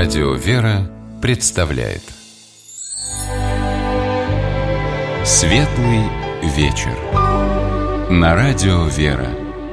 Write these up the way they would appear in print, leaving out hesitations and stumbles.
Радио «Вера» представляет Светлый вечер на Радио «Вера».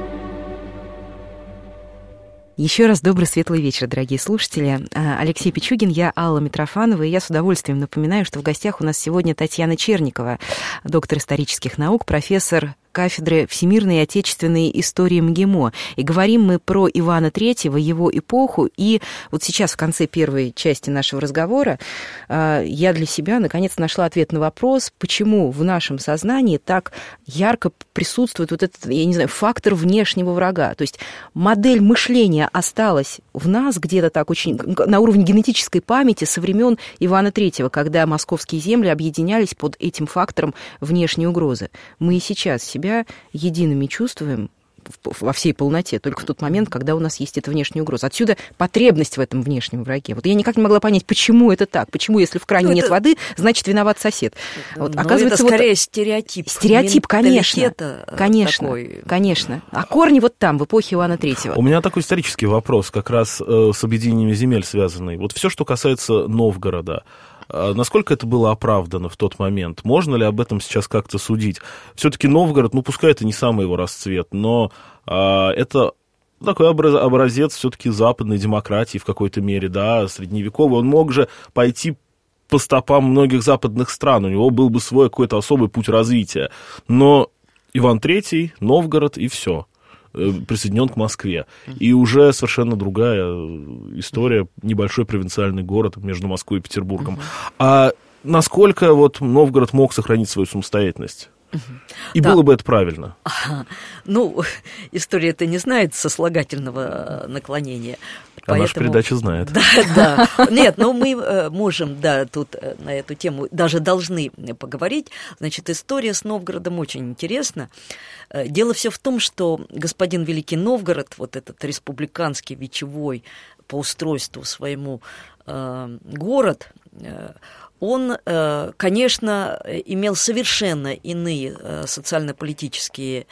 Еще раз добрый светлый вечер, дорогие слушатели. Алексей Пичугин, я Алла Митрофанова, и я с удовольствием напоминаю, что в гостях у нас сегодня Татьяна Черникова, доктор исторических наук, профессор кафедры всемирной и отечественной истории МГИМО. И говорим мы про Ивана III, его эпоху. И вот сейчас, в конце первой части нашего разговора, я для себя, наконец, нашла ответ на вопрос, почему в нашем сознании так ярко присутствует вот этот, я не знаю, фактор внешнего врага. То есть модель мышления осталась в нас где-то так очень на уровне генетической памяти со времен Ивана III, когда московские земли объединялись под этим фактором внешней угрозы. Мы и сейчас себя едиными чувствуем во всей полноте, только в тот момент, когда у нас есть эта внешняя угроза. Отсюда потребность в этом внешнем враге. Вот я никак не могла понять, почему это так, почему, если в кране нет воды, значит, виноват сосед. Вот, оказывается, это скорее стереотип. Стереотип, конечно. Такой. Конечно. А корни вот там, в эпохе Ивана III. У меня такой исторический вопрос, как раз с объединением земель связанный. Вот все, что касается Новгорода, насколько это было оправдано в тот момент? Можно ли об этом сейчас как-то судить? Все-таки Новгород, пускай это не самый его расцвет, но это такой образец все-таки западной демократии в какой-то мере, да, средневековый. Он мог же пойти по стопам многих западных стран, у него был бы свой какой-то особый путь развития. Но Иван III, Новгород и все. Присоединен к Москве. И уже совершенно другая история, небольшой провинциальный город между Москвой и Петербургом. А насколько вот Новгород мог сохранить свою самостоятельность? И было бы это правильно? История-то не знает сослагательного наклонения. А наша передача знает. Да. Нет, мы можем, тут на эту тему даже должны поговорить. Значит, история с Новгородом очень интересна. Дело все в том, что господин Великий Новгород, вот этот республиканский, вечевой по устройству своему город, он, конечно, имел совершенно иные социально-политические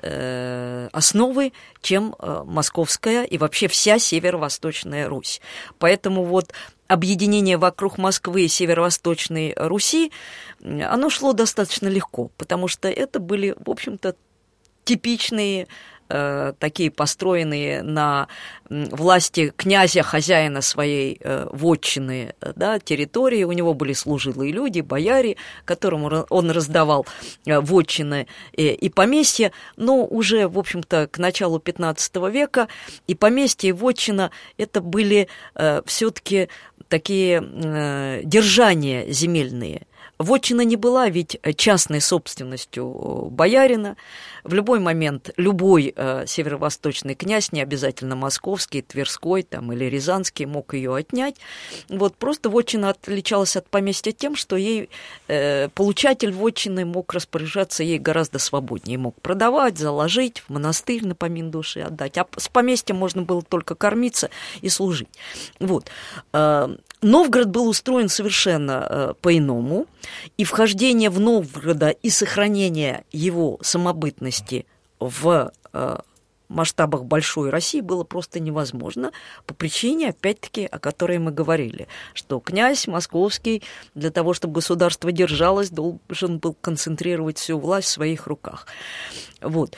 основы, чем Московская и вообще вся Северо-Восточная Русь. Поэтому вот объединение вокруг Москвы и Северо-Восточной Руси, оно шло достаточно легко, потому что это были, в общем-то, типичные такие построенные на власти князя, хозяина своей вотчины, территории. У него были служилые люди, бояре, которым он раздавал вотчины и поместья. Но уже, в общем-то, к началу XV века и поместья, и вотчина – это были все-таки такие держания земельные. Вотчина не была ведь частной собственностью боярина. В любой момент любой северо-восточный князь, не обязательно московский, тверской или рязанский, мог ее отнять. Вот просто вотчина отличалась от поместья тем, что ей получатель вотчины мог распоряжаться ей гораздо свободнее. Мог продавать, заложить, в монастырь на помин души отдать. А с поместья можно было только кормиться и служить. Вот. Новгород был устроен совершенно по-иному, и вхождение в Новгорода и сохранение его самобытности в масштабах большой России было просто невозможно по причине, опять-таки, о которой мы говорили, что князь московский для того, чтобы государство держалось, должен был концентрировать всю власть в своих руках. Вот.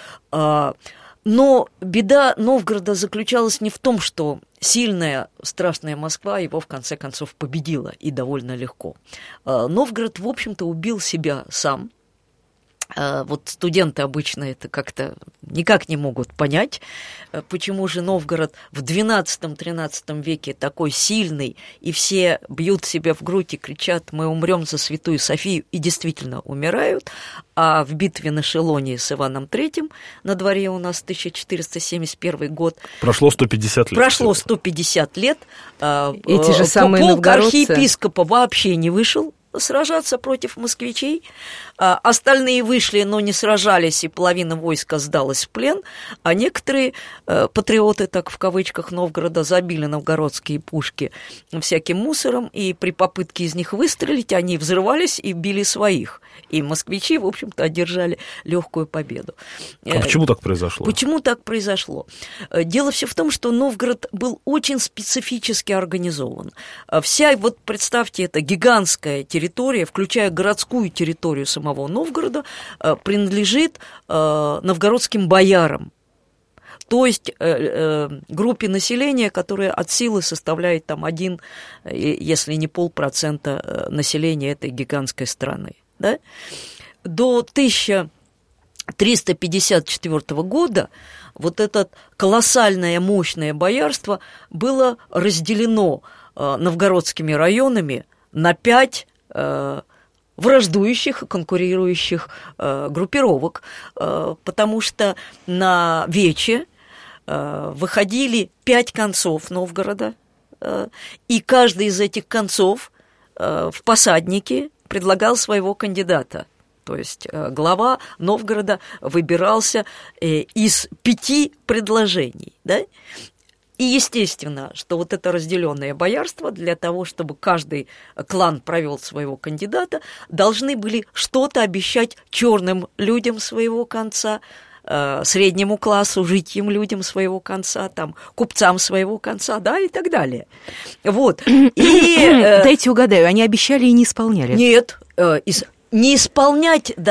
Но беда Новгорода заключалась не в том, что сильная, страшная Москва его, в конце концов, победила, и довольно легко. Новгород, в общем-то, убил себя сам. Вот студенты обычно это как-то никак не могут понять, почему же Новгород в XII-XIII веке такой сильный, и все бьют себя в грудь и кричат: «Мы умрем за Святую Софию», и действительно умирают, а в битве на Шелоне с Иваном III, на дворе у нас 1471 год. Прошло 150 лет. Прошло 150 лет. Эти же самые полк новгородцы. архиепископа вообще не вышел сражаться против москвичей. Остальные вышли, но не сражались, и половина войска сдалась в плен, а некоторые патриоты, так в кавычках, Новгорода забили новгородские пушки всяким мусором, и при попытке из них выстрелить они взрывались и били своих. И москвичи, в общем-то, одержали легкую победу. А почему так произошло? Почему так произошло? Дело все в том, что Новгород был очень специфически организован. Вся, вот представьте, это гигантская территория, включая городскую территорию самого Новгорода, принадлежит новгородским боярам. То есть группе населения, которая от силы составляет там 1, если не 0,5% населения этой гигантской страны. Да? До 1354 года вот это колоссальное, мощное боярство было разделено новгородскими районами на 5 враждующих, конкурирующих группировок, потому что на вече выходили 5 концов Новгорода, и каждый из этих концов в посадники предлагал своего кандидата. То есть глава Новгорода выбирался из 5 предложений, да? И естественно, что вот это разделенное боярство, для того, чтобы каждый клан провел своего кандидата, должны были что-то обещать черным людям своего конца, среднему классу, житьим людям своего конца, там, купцам своего конца, да, и так далее. Вот. Дайте угадаю, они обещали и не исполняли? Нет, не исполнять до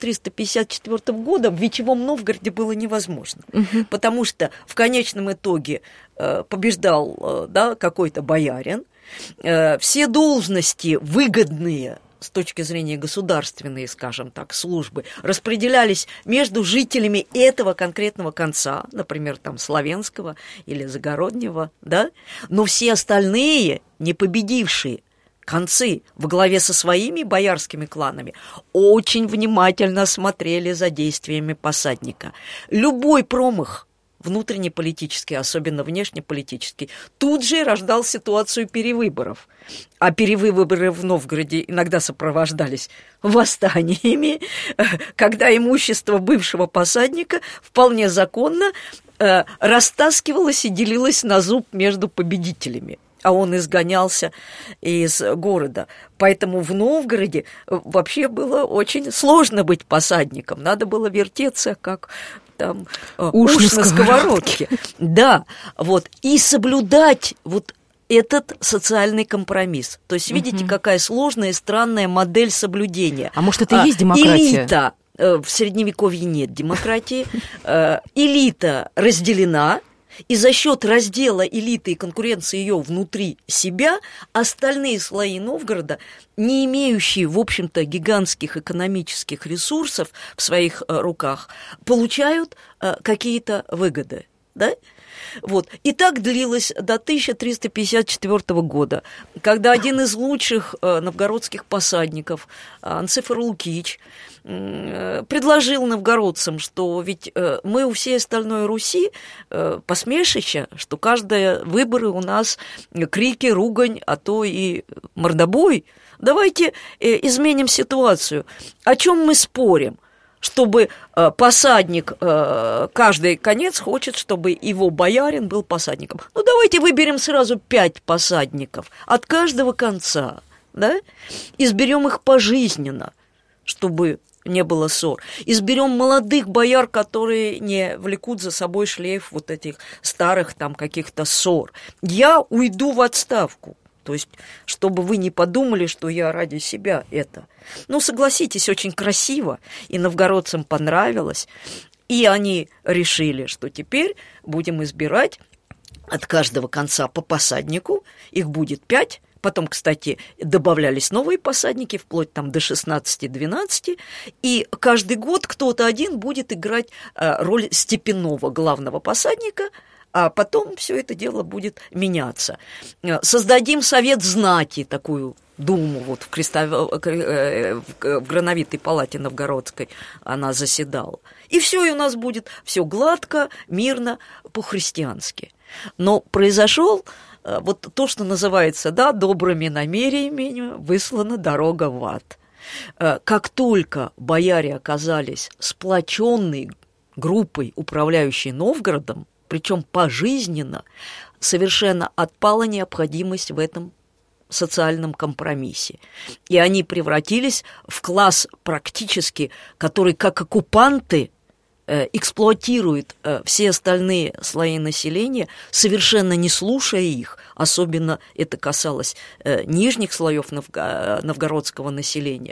1354 года в Вечевом Новгороде было невозможно, потому что в конечном итоге побеждал, да, какой-то боярин, все должности выгодные с точки зрения государственной, скажем так, службы, распределялись между жителями этого конкретного конца, например, там, Славянского или Загороднего, да, но все остальные, не победившие концы во главе со своими боярскими кланами, очень внимательно смотрели за действиями посадника. Любой промах внутреннеполитический, особенно внешнеполитический, тут же рождал ситуацию перевыборов. А перевыборы в Новгороде иногда сопровождались восстаниями, когда имущество бывшего посадника вполне законно растаскивалось и делилось на зуб между победителями, а он изгонялся из города. Поэтому в Новгороде вообще было очень сложно быть посадником. Надо было вертеться, как там уж на сковородке. Да, вот. И соблюдать вот этот социальный компромисс. То есть, видите, какая сложная и странная модель соблюдения. А может, это и есть демократия? Элита. В Средневековье нет демократии. Элита разделена, и за счет раздела элиты и конкуренции ее внутри себя остальные слои Новгорода, не имеющие, в общем-то, гигантских экономических ресурсов в своих руках, получают какие-то выгоды, да? Вот. И так длилось до 1354 года, когда один из лучших новгородских посадников, Анцифор Лукич, предложил новгородцам, что ведь мы у всей остальной Руси посмешище, что каждые выборы у нас крики, ругань, а то и мордобой. Давайте изменим ситуацию. О чем мы спорим? Чтобы посадник, каждый конец хочет, чтобы его боярин был посадником. Ну, давайте выберем сразу 5 посадников от каждого конца, да? Изберем их пожизненно, чтобы не было ссор. Изберем молодых бояр, которые не влекут за собой шлейф вот этих старых там каких-то ссор. Я уйду в отставку. То есть, чтобы вы не подумали, что я ради себя это. Ну, согласитесь, очень красиво, и новгородцам понравилось. И они решили, что теперь будем избирать от каждого конца по посаднику, их будет 5. Потом, кстати, добавлялись новые посадники, вплоть там до 16-12, и каждый год кто-то один будет играть роль степенного главного посадника, а потом все это дело будет меняться. Создадим совет знати, такую думу, вот в Грановитой палате новгородской она заседала. И все, и у нас будет все гладко, мирно, по-христиански. Но произошел вот то, что называется, да, добрыми намерениями выслана дорога в ад. Как только бояре оказались сплоченной группой, управляющей Новгородом, причем пожизненно, совершенно отпала необходимость в этом социальном компромиссе. И они превратились в класс практически, который как оккупанты эксплуатирует все остальные слои населения, совершенно не слушая их. Особенно это касалось нижних слоев новгородского населения.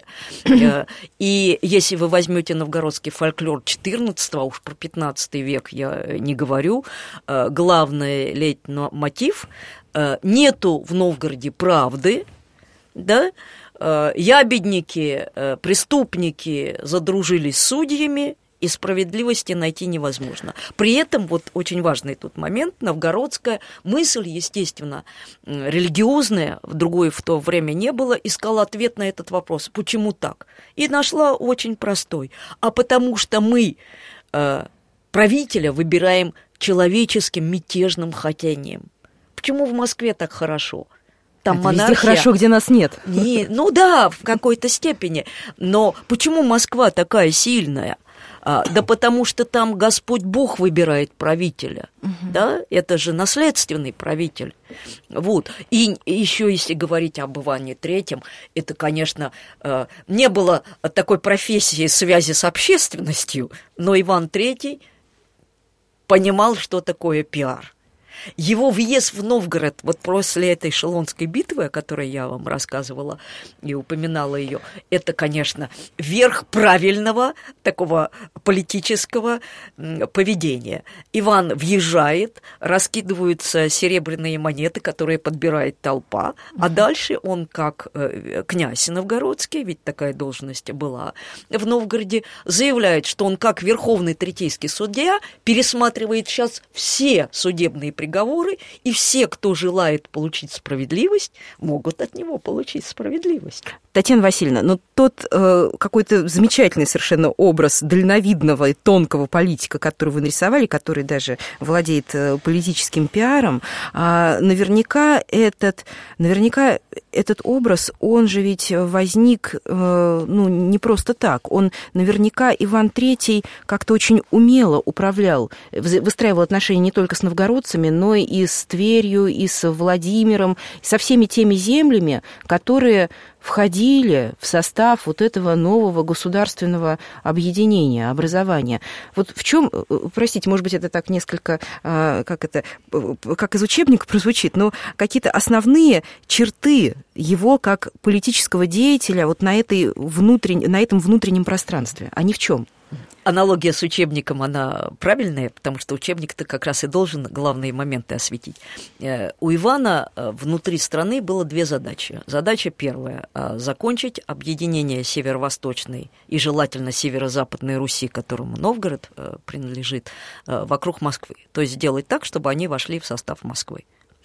И если вы возьмете новгородский фольклор XIV, уж про XV век я не говорю, главный лейтмотив – нету в Новгороде правды, да? Ябедники, преступники задружились с судьями, и справедливости найти невозможно. При этом, вот очень важный тут момент, новгородская мысль, естественно, религиозная, в то время не было, искала ответ на этот вопрос. Почему так? И нашла очень простой. А потому что мы правителя выбираем человеческим мятежным хотением. Почему в Москве так хорошо? Там это везде хорошо, где нас нет. Ну да, в какой-то степени. Но почему Москва такая сильная? Да потому что там Господь Бог выбирает правителя, да, это же наследственный правитель, вот. И еще, если говорить об Иване Третьем, это, конечно, не было такой профессии связи с общественностью, но Иван Третий понимал, что такое пиар. Его въезд в Новгород вот после этой Шелонской битвы, о которой я вам рассказывала и упоминала ее, это, конечно, верх правильного такого политического поведения. Иван въезжает, раскидываются серебряные монеты, которые подбирает толпа, а дальше он, как князь новгородский, ведь такая должность была в Новгороде, заявляет, что он, как верховный третейский судья, пересматривает сейчас все судебные приговоры, и все, кто желает получить справедливость, могут от него получить справедливость. Татьяна Васильевна, ну тот какой-то замечательный совершенно образ дальновидного и тонкого политика, который вы нарисовали, который даже владеет политическим пиаром, наверняка этот образ, он же ведь возник, ну, не просто так. Он наверняка Иван III как-то очень умело управлял, выстраивал отношения не только с новгородцами, но и с Тверью, и с Владимиром, со всеми теми землями, которые входили в состав вот этого нового государственного объединения, образования. Вот в чем, простите, может быть, это так несколько, как из учебника прозвучит, но какие-то основные черты его как политического деятеля вот на этом внутреннем пространстве, они в чем? Аналогия с учебником, она правильная, потому что учебник-то как раз и должен главные моменты осветить. У Ивана внутри страны было две задачи. Задача первая – закончить объединение северо-восточной и желательно северо-западной Руси, которому Новгород принадлежит, вокруг Москвы. То есть сделать так, чтобы они вошли в состав Москвы.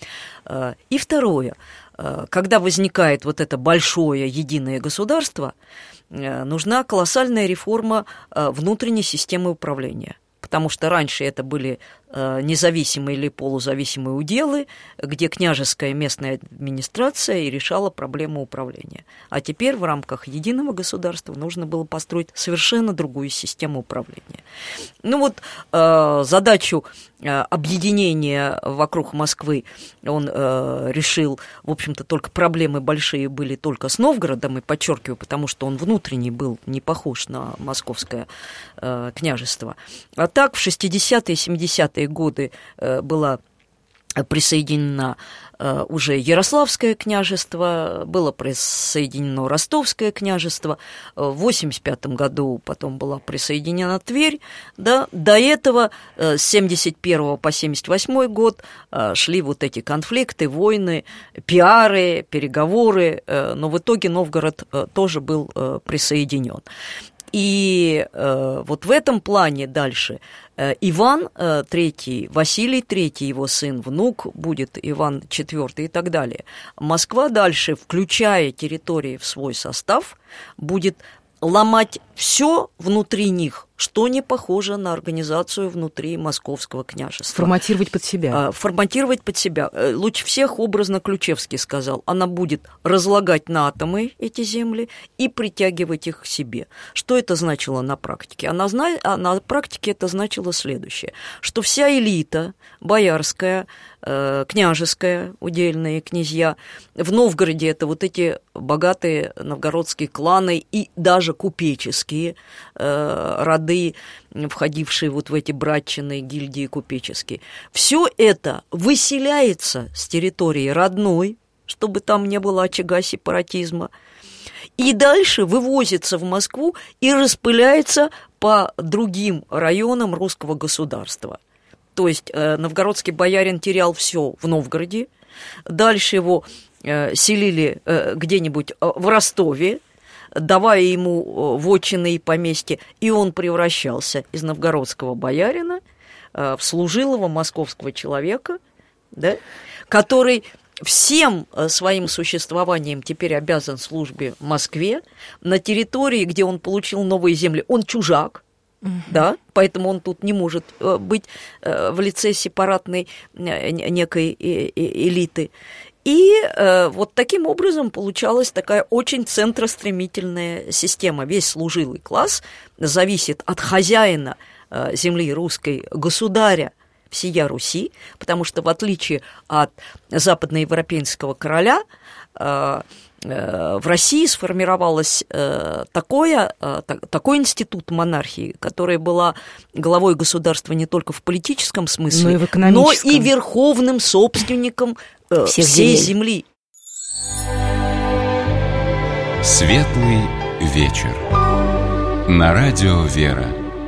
И второе, когда возникает вот это большое единое государство, нужна колоссальная реформа внутренней системы управления. Потому что раньше это были независимые или полузависимые уделы, где княжеская местная администрация и решала проблему управления. А теперь в рамках единого государства нужно было построить совершенно другую систему управления. Ну вот задачу объединения вокруг Москвы он решил, в общем-то, только проблемы большие были только с Новгородом, и подчеркиваю, потому что он внутренний был не похож на московское княжество. А так в 60-е и 70-е годы была присоединена уже Ярославское княжество, было присоединено Ростовское княжество, в 85 году потом была присоединена Тверь, да, до этого с 71 по 78 год шли вот эти конфликты, войны, пиары, переговоры, но в итоге Новгород тоже был присоединен. И вот в этом плане дальше Иван III, Василий III, его сын, внук, будет Иван IV и так далее. Москва дальше, включая территории в свой состав, будет ломать все внутри них, что не похоже на организацию внутри Московского княжества. Форматировать под себя. Форматировать под себя. Лучше всех образно Ключевский сказал. Она будет разлагать на атомы эти земли и притягивать их к себе. Что это значило на практике? На практике это значило следующее, что вся элита боярская, княжеская, удельные князья, в Новгороде это вот эти богатые новгородские кланы и даже купеческие роды, входившие вот в эти братчины, гильдии купеческие. Все это выселяется с территории родной, чтобы там не было очага сепаратизма, и дальше вывозится в Москву и распыляется по другим районам русского государства. То есть новгородский боярин терял все в Новгороде, дальше его селили где-нибудь в Ростове, давая ему вотчины и поместья, и он превращался из новгородского боярина в служилого московского человека, да, который всем своим существованием теперь обязан службе в Москве, на территории, где он получил новые земли. Он чужак, да, поэтому он тут не может быть в лице сепаратной некой элиты. И вот таким образом получалась такая очень центростремительная система. Весь служилый класс зависит от хозяина земли русской, государя всея Руси, потому что в отличие от западноевропейского короля в России сформировалось такой институт монархии, которая была главой государства не только в политическом смысле, но и верховным собственником всей земли. Светлый вечер. На радио «Вера».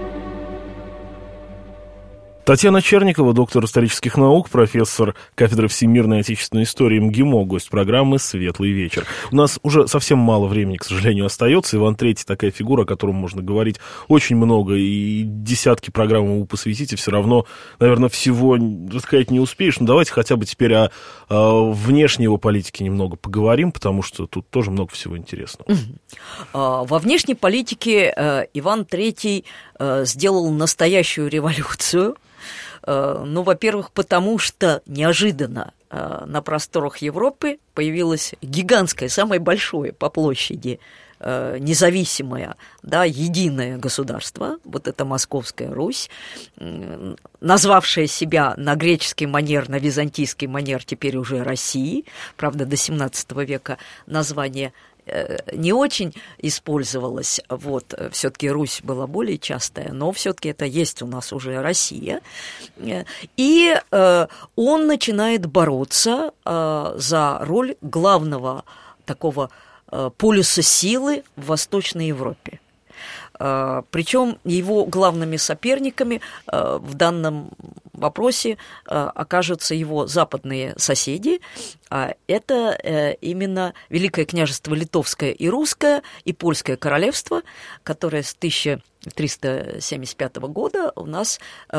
Татьяна Черникова, доктор исторических наук, профессор кафедры всемирной и отечественной истории МГИМО, гость программы «Светлый вечер». У нас уже совсем мало времени, к сожалению, остается. Иван III такая фигура, о котором можно говорить очень много, и десятки программ ему посвятите, все равно, наверное, всего рассказать не успеешь. Но давайте хотя бы теперь о внешней его политике немного поговорим, потому что тут тоже много всего интересного. Во внешней политике Иван III сделал настоящую революцию. Ну, во-первых, потому что неожиданно на просторах Европы появилось гигантское, самое большое по площади, независимое, да, единое государство, вот это Московская Русь, назвавшая себя на греческий манер, на византийский манер теперь уже Россией, правда, до XVII века название не очень использовалась, вот, все-таки Русь была более частая, но все-таки это есть у нас уже Россия, и он начинает бороться за роль главного такого полюса силы в Восточной Европе. Причем его главными соперниками в данном вопросе окажутся его западные соседи. Это именно Великое княжество Литовское и Русское и Польское королевство, которое с 1375 года у нас, с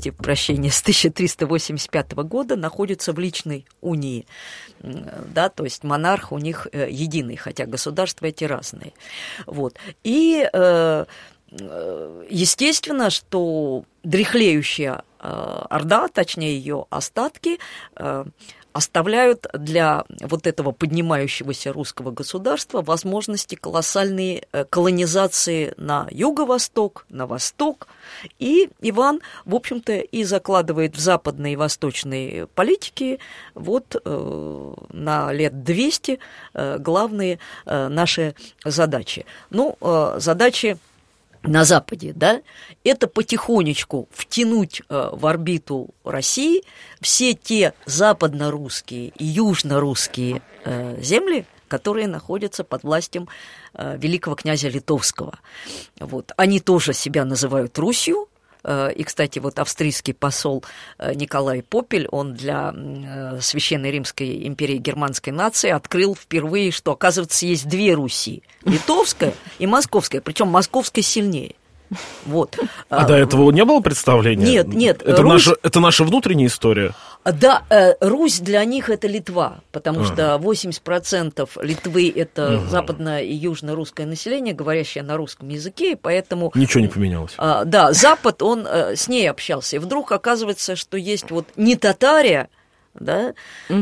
1385 года находится в личной унии. Да, то есть монарх у них единый, хотя государства эти разные. Вот. И естественно, что дряхлеющая Орда, точнее ее остатки, оставляют для вот этого поднимающегося русского государства возможности колоссальной колонизации на юго-восток, на восток. И Иван, в общем-то, и закладывает в западной и восточной политике вот на лет 200 главные наши задачи. Ну, задачи на Западе, да, это потихонечку втянуть в орбиту России все те западно-русские и южно-русские земли, которые находятся под властью великого князя Литовского. Вот. Они тоже себя называют Русью. И, кстати, вот австрийский посол Николай Попель, он для Священной Римской империи германской нации открыл впервые, что, оказывается, есть две Руси – литовская и московская, причем московская сильнее. Вот. А до этого не было представления? Нет. Это наша внутренняя история? Да, Русь для них это Литва, потому что 80% Литвы это западное и южно-русское население, говорящее на русском языке, и поэтому... Ничего не поменялось. Да, Запад, он с ней общался, и вдруг оказывается, что есть вот не Татария, да,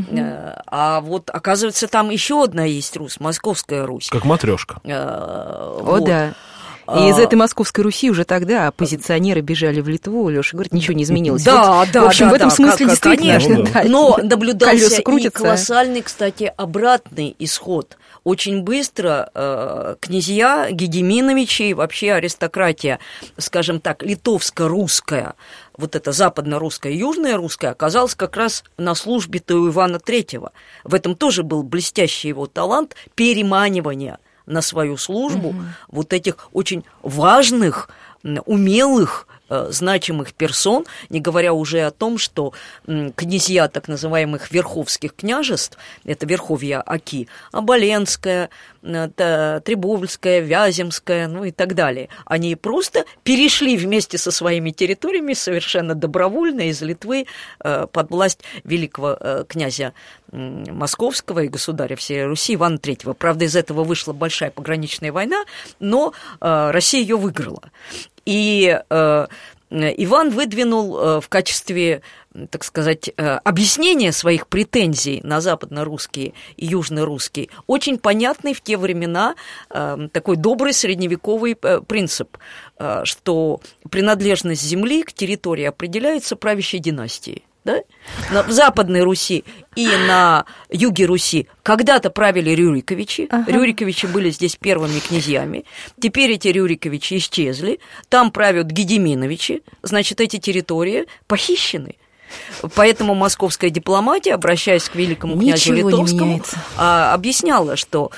а вот оказывается там еще одна есть Русь, Московская Русь. Как матрешка. О, да. И из этой Московской Руси уже тогда оппозиционеры бежали в Литву. Леша говорит, ничего не изменилось. Да, в общем, в этом смысле действительно. Конечно. Но наблюдался и колоссальный, кстати, обратный исход. Очень быстро князья, Гедеминовичи, вообще аристократия, скажем так, литовско-русская, вот эта западно-русская и южная-русская, оказалась как раз на службе-то у Ивана III. В этом тоже был блестящий его талант переманивания на свою службу вот этих очень важных, умелых, значимых персон, не говоря уже о том, что князья так называемых верховских княжеств, это верховья Оки, Оболенская, Требовльская, Вяземская, ну и так далее, они просто перешли вместе со своими территориями совершенно добровольно из Литвы под власть великого князя Московского и государя всей Руси Ивана III. Правда, из этого вышла большая пограничная война, но Россия ее выиграла. И Иван выдвинул в качестве, так сказать, объяснения своих претензий на западно-русские и южно-русские очень понятный в те времена такой добрый средневековый принцип, что принадлежность земли к территории определяется правящей династией. Да? В Западной Руси и на юге Руси когда-то правили Рюриковичи. Рюриковичи были здесь первыми князьями. Теперь эти Рюриковичи исчезли. Там правят Гедеминовичи. Значит, эти территории похищены. Поэтому московская дипломатия, обращаясь к великому князю Литовскому, объясняла, что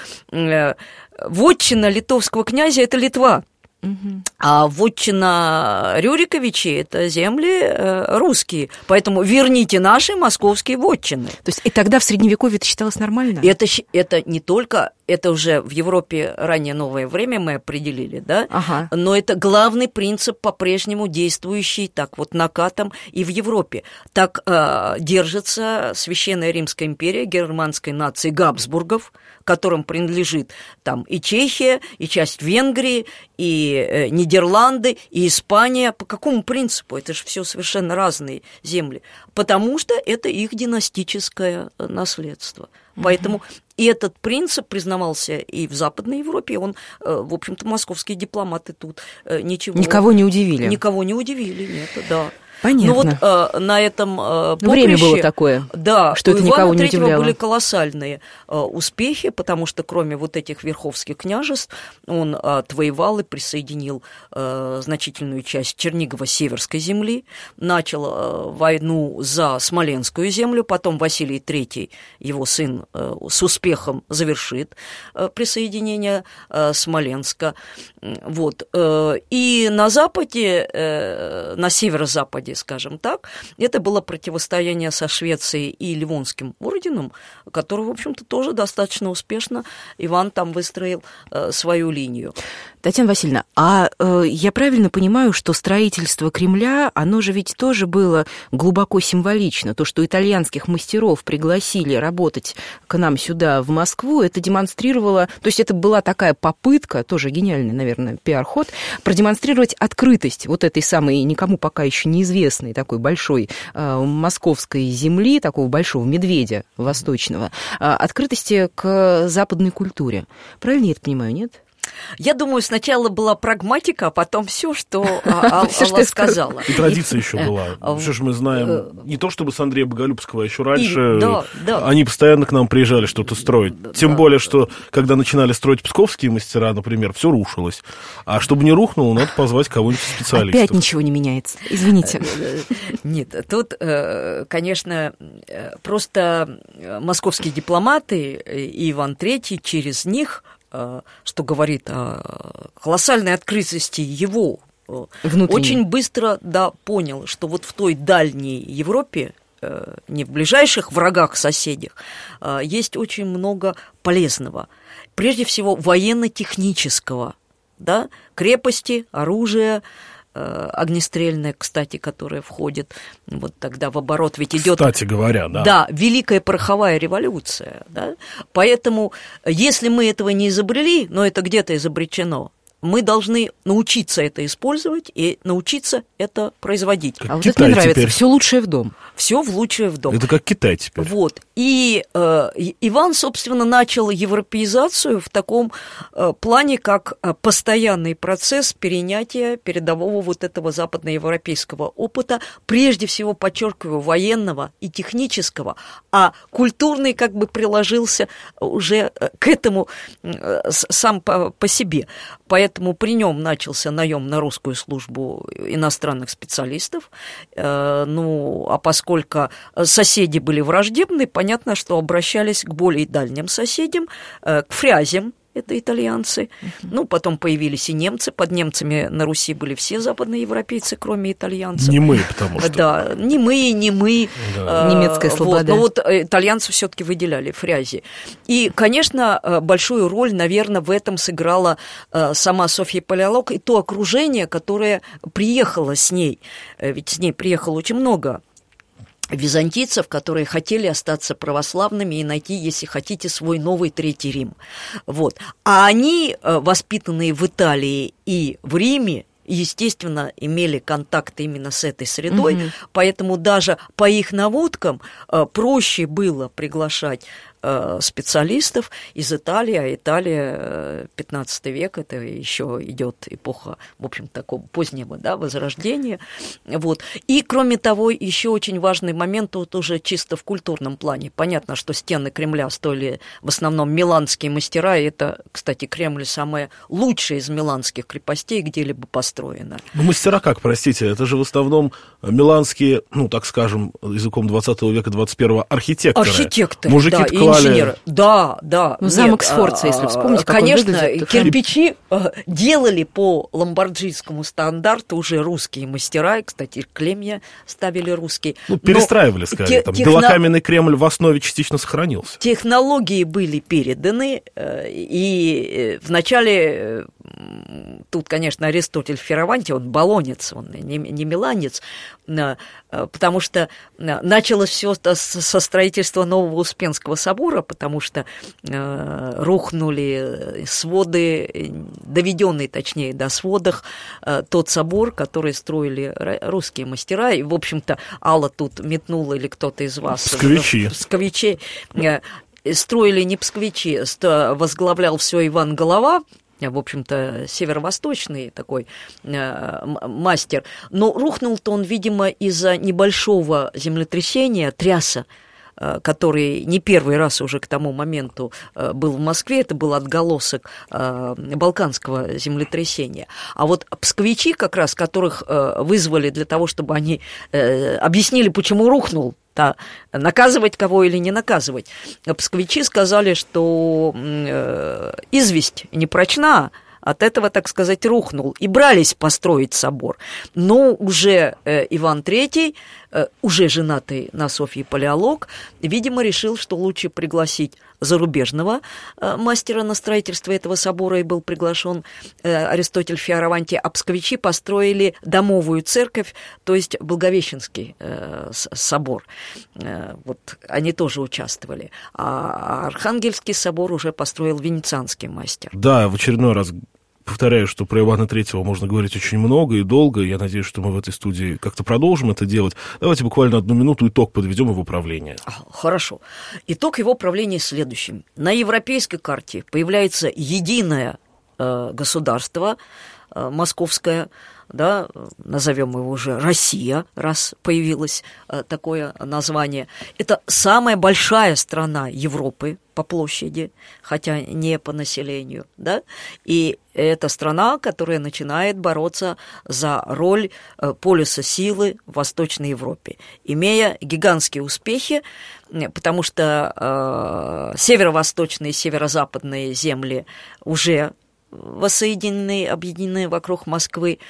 вотчина литовского князя – это Литва. А вотчина Рюриковичей – это земли русские. Поэтому верните наши московские вотчины. То есть и тогда в Средневековье это считалось нормально? Это не только, это уже в Европе раннее новое время мы определили, да? Но это главный принцип, по-прежнему действующий так вот накатом и в Европе. Так держится Священная Римская империя германской нации Габсбургов, которым принадлежит там и Чехия, и часть Венгрии, и Нидерланды, и Испания. По какому принципу? Это же все совершенно разные земли. Потому что это их династическое наследство. Поэтому и этот принцип признавался и в Западной Европе. Он, в общем-то, московские дипломаты тут ничего... Никого не удивили. Никого не удивили, нет, да. Понятно. Ну вот на этом поприще... Время было такое, да, что это никого не удивляло. У Ивана III были колоссальные успехи, потому что кроме вот этих верховских княжеств он отвоевал и присоединил значительную часть Чернигово-Северской земли, начал войну за Смоленскую землю, потом Василий III, его сын, с успехом завершит присоединение Смоленска. Вот. И на Западе, на северо-западе, скажем так, это было противостояние со Швецией и Ливонским орденом, который, в общем-то, тоже достаточно успешно Иван там выстроил свою линию. Татьяна Васильевна, я правильно понимаю, что строительство Кремля, оно же ведь тоже было глубоко символично. То, что итальянских мастеров пригласили работать к нам сюда, в Москву, это демонстрировало... То есть это была такая попытка, тоже гениальный, наверное, пиар-ход, продемонстрировать открытость вот этой самой никому пока еще неизвестной такой большой московской земли, такого большого медведя восточного, открытости к западной культуре. Правильно я это понимаю, нет? Я думаю, сначала была прагматика, а потом все, что Алла сказала. И традиция еще была. Что ж мы знаем, не то чтобы с Андрея Боголюбского, а еще раньше они постоянно к нам приезжали что-то строить. Тем более, что когда начинали строить псковские мастера, например, все рушилось. А чтобы не рухнуло, надо позвать кого-нибудь специалистов. Опять ничего не меняется. Извините. Нет, тут, конечно, просто московские дипломаты и Иван III через них, что говорит о колоссальной открытости его, очень быстро понял, что вот в той дальней Европе, не в ближайших врагах, соседях, есть очень много полезного. Прежде всего, военно-технического. да, крепости, оружие, огнестрельное, кстати, которое входит вот тогда в оборот, ведь идет, кстати говоря, да. Да, Великая пороховая революция, да, поэтому, если мы этого не изобрели, но это где-то изобретено, мы должны научиться это использовать и научиться это производить. А вот это мне нравится, все лучшее в дом. Все в лучшее в дом. Это как Китай теперь. Вот. И Иван, собственно, начал европеизацию в таком плане, как постоянный процесс перенятия передового вот этого западноевропейского опыта, прежде всего, подчеркиваю, военного и технического, а культурный как бы приложился уже к этому сам по себе. Поэтому при нем начался наем на русскую службу иностранных специалистов. Ну, а поскольку соседи были враждебны, понятно, что обращались к более дальним соседям, к фрязям. Это итальянцы. Ну, потом появились и немцы. Под немцами на Руси были все западноевропейцы, кроме итальянцев. Немые, потому что. Да, немые. Да. Немецкая слобода. Вот, но вот итальянцы все-таки выделяли фрязи. И, конечно, большую роль, наверное, в этом сыграла сама Софья Палеолог и то окружение, которое приехало с ней. Ведь с ней приехало очень много византийцев, которые хотели остаться православными и найти, если хотите, свой новый Третий Рим. Вот. А они, воспитанные в Италии и в Риме, естественно, имели контакт именно с этой средой, поэтому даже по их наводкам проще было приглашать специалистов из Италии, а Италия 15 век, это еще идет эпоха, в общем, такого позднего, да, возрождения. Вот. И, кроме того, еще очень важный момент, вот уже чисто в культурном плане. Понятно, что стены Кремля строили в основном миланские мастера, и это, кстати, Кремль самая лучшая из миланских крепостей, где-либо построена. Ну, мастера как, простите, это же в основном миланские, ну, так скажем, языком 20 века, 21-го, архитекторы. Архитекторы, мужики да, клали... инженеры. Да. Ну, замок Сфорца, если вспомнить, как конечно, он выглядит. кирпичи делали по ломбарджийскому стандарту уже русские мастера, и, кстати, клемья ставили русские. Ну, перестраивали, скорее. Там белокаменный Кремль в основе частично сохранился. Технологии были переданы, и вначале... Тут, конечно, Аристотель Фираванти, он болонец, он не миланец, потому что началось все со строительства Нового Успенского собора, потому что рухнули своды, доведенный, точнее, до сводах, тот собор, который строили русские мастера, и, в общем-то, Алла тут метнула, или кто-то из вас... Псковичи. Строили не псковичи, возглавлял все Иван Голова, в общем-то, северо-восточный такой мастер. Но рухнул-то он, видимо, из-за небольшого землетрясения, тряса, который не первый раз уже к тому моменту был в Москве, это был отголосок балканского землетрясения. А вот псковичи, как раз, которых вызвали для того, чтобы они объяснили, почему рухнул, наказывать кого или не наказывать, псковичи сказали, что известь не прочна, от этого, так сказать, рухнул, и брались построить собор. Но уже Иван III, уже женатый на Софье Палеолог, видимо, решил, что лучше пригласить зарубежного мастера на строительство этого собора, и был приглашен Аристотель Фиараванти, а псковичи построили домовую церковь, то есть Благовещенский собор. Вот они тоже участвовали. А Архангельский собор уже построил венецианский мастер. Да, в очередной раз повторяю, что про Ивана Третьего можно говорить очень много и долго. Я надеюсь, что мы в этой студии как-то продолжим это делать. Давайте буквально 1 минуту итог подведем его правления. Хорошо. Итог его правления следующим. На европейской карте появляется единое государство московское, да, назовем его уже Россия, раз появилось такое название. Это самая большая страна Европы по площади, хотя не по населению, да, и это страна, которая начинает бороться за роль полюса силы в Восточной Европе, имея гигантские успехи, потому что северо-восточные и северо-западные земли уже воссоединены, объединены вокруг Москвы,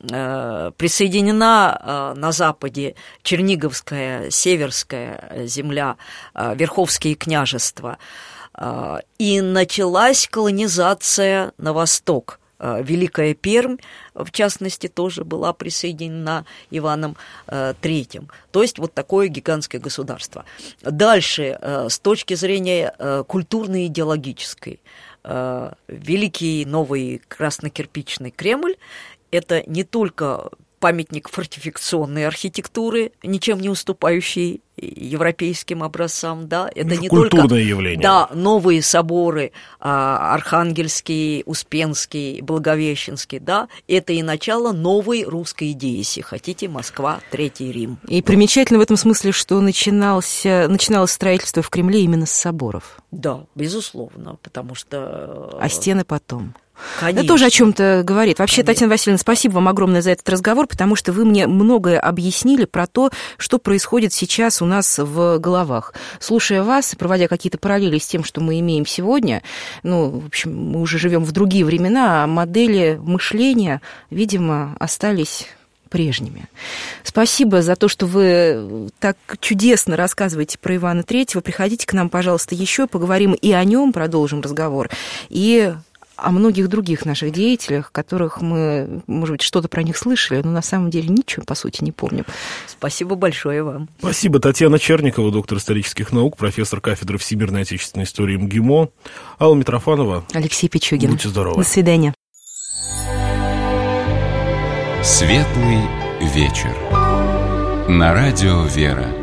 присоединена на западе Черниговская, Северская земля, Верховские княжества, и началась колонизация на восток. Великая Пермь, в частности, тоже была присоединена Иваном III. То есть вот такое гигантское государство. Дальше, с точки зрения культурно-идеологической, великий новый краснокирпичный Кремль – это не только памятник фортификационной архитектуры, ничем не уступающий европейским образцам, да, это не культурное только явление. Да, новые соборы, Архангельский, Успенский, Благовещенский, да, это и начало новой русской идеи, если хотите, Москва, Третий Рим. И примечательно в этом смысле, что начиналось строительство в Кремле именно с соборов. Да, безусловно, потому что... А стены потом. Конечно. Это тоже о чем-то говорит. Вообще, Конечно. Татьяна Васильевна, спасибо вам огромное за этот разговор, потому что вы мне многое объяснили про то, что происходит сейчас у нас в головах. Слушая вас и проводя какие-то параллели с тем, что мы имеем сегодня, в общем, мы уже живем в другие времена, а модели мышления, видимо, остались прежними. Спасибо за то, что вы так чудесно рассказываете про Ивана III. Приходите к нам, пожалуйста, еще, поговорим и о нем, продолжим разговор, и о многих других наших деятелях, которых мы, может быть, что-то про них слышали, но на самом деле ничего, по сути, не помним. Спасибо большое вам. Спасибо. Татьяна Черникова, доктор исторических наук, профессор кафедры всемирной отечественной истории МГИМО. Алла Митрофанова. Алексей Пичугин. Будьте здоровы. До свидания. Светлый вечер. На радио «Вера».